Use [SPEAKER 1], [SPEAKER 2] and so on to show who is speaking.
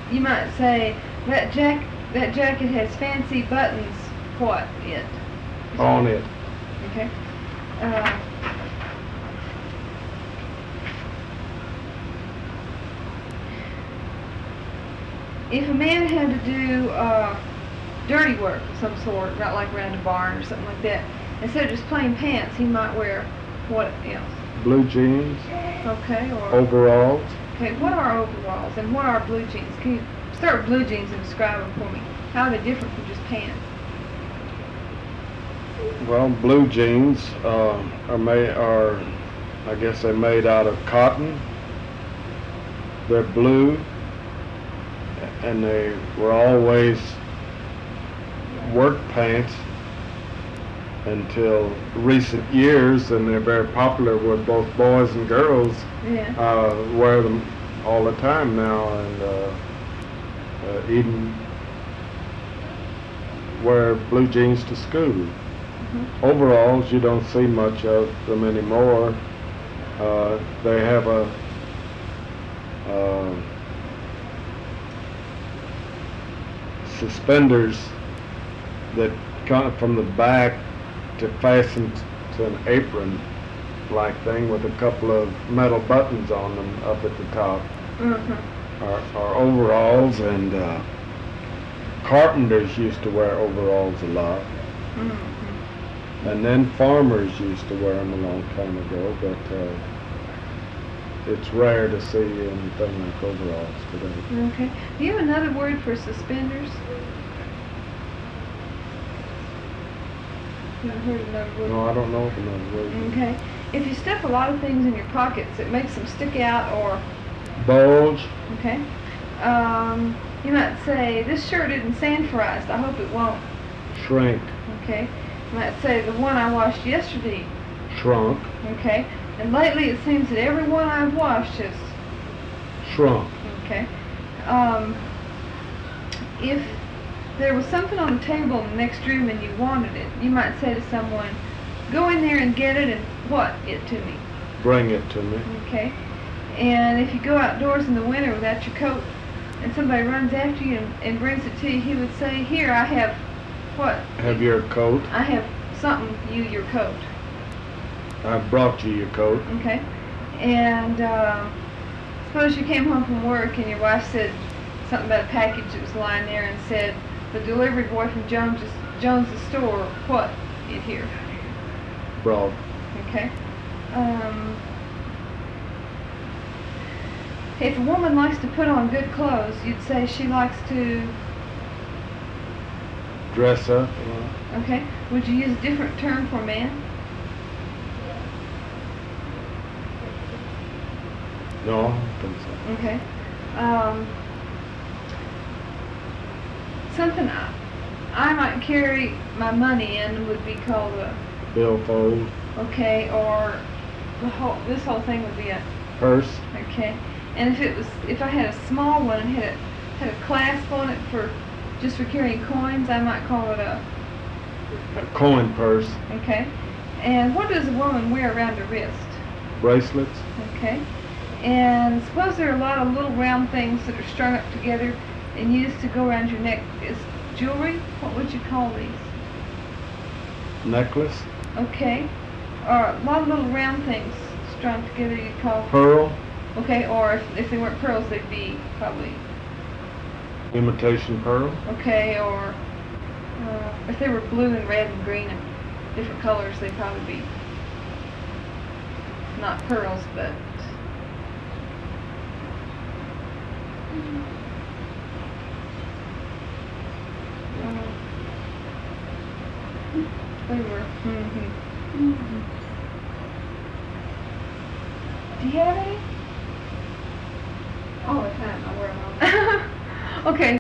[SPEAKER 1] You might say that jacket has fancy buttons. What it?
[SPEAKER 2] On it.
[SPEAKER 1] Okay. If a man had to do dirty work of some sort, not like around a barn or something like that, instead of just plain pants, he might wear what else?
[SPEAKER 2] Blue jeans.
[SPEAKER 1] Okay. Or
[SPEAKER 2] overalls.
[SPEAKER 1] okay. What are overalls and what are blue jeans? Can you start with blue jeans and describe them for me? How are they different from just pants?
[SPEAKER 2] Well, blue jeans I guess they're made out of cotton. They're blue, and they were always work pants until recent years, and they're very popular with both boys and girls.
[SPEAKER 1] Yeah.
[SPEAKER 2] Wear them all the time now, and even wear blue jeans to school.
[SPEAKER 1] Mm-hmm.
[SPEAKER 2] Overalls, you don't see much of them anymore. They have suspenders that come from the back to fasten to an apron-like thing with a couple of metal buttons on them up at the top.
[SPEAKER 1] Mm-hmm.
[SPEAKER 2] Are overalls, and carpenters used to wear overalls a lot.
[SPEAKER 1] Mm-hmm.
[SPEAKER 2] And then farmers used to wear them a long time ago, but it's rare to see anything like overalls today.
[SPEAKER 1] Okay. Do you have another word for suspenders? You haven't heard another word?
[SPEAKER 2] No, I don't know of another word.
[SPEAKER 1] Okay. If you stuff a lot of things in your pockets, it makes them stick out or...
[SPEAKER 2] Bulge.
[SPEAKER 1] Okay. You might say, this shirt isn't sanforized. I hope it won't.
[SPEAKER 2] Shrink.
[SPEAKER 1] Okay. You might say, the one I washed yesterday.
[SPEAKER 2] Shrunk.
[SPEAKER 1] Okay. And lately it seems that every one I've washed has...
[SPEAKER 2] Shrunk.
[SPEAKER 1] Okay. If there was something on the table in the next room and you wanted it, you might say to someone, go in there and get it and what it to me.
[SPEAKER 2] Bring it to me.
[SPEAKER 1] Okay. And if you go outdoors in the winter without your coat and somebody runs after you and brings it to you, he would say, here, I have what?
[SPEAKER 2] Have your coat.
[SPEAKER 1] I have something for you, your coat.
[SPEAKER 2] I brought you your coat.
[SPEAKER 1] Okay. And suppose you came home from work and your wife said something about a package that was lying there and said, the delivery boy from Jones's store, what it here?
[SPEAKER 2] Brought.
[SPEAKER 1] Okay. If a woman likes to put on good clothes, you'd say she likes to...
[SPEAKER 2] Dress up.
[SPEAKER 1] Okay. Would you use a different term for man?
[SPEAKER 2] No, I don't think so.
[SPEAKER 1] Okay. Something I might carry my money in would be called a...
[SPEAKER 2] Billfold.
[SPEAKER 1] Okay, or this whole thing would be a...
[SPEAKER 2] Purse.
[SPEAKER 1] Okay. And if I had a small one and had a clasp on it just for carrying coins, I might call it a
[SPEAKER 2] coin purse.
[SPEAKER 1] Okay. And what does a woman wear around her wrist?
[SPEAKER 2] Bracelets.
[SPEAKER 1] Okay. And suppose there are a lot of little round things that are strung up together and used to go around your neck. Is jewelry? What would you call these?
[SPEAKER 2] Necklace.
[SPEAKER 1] Okay. Or a lot of little round things strung together you'd call...
[SPEAKER 2] Pearl.
[SPEAKER 1] Okay, or if they weren't pearls, they'd be probably...
[SPEAKER 2] Imitation pearl.
[SPEAKER 1] Okay, or if they were blue and red and green and different colors, they'd probably be not pearls, but... they were... Do you have any? All the time, I wear them all. Okay.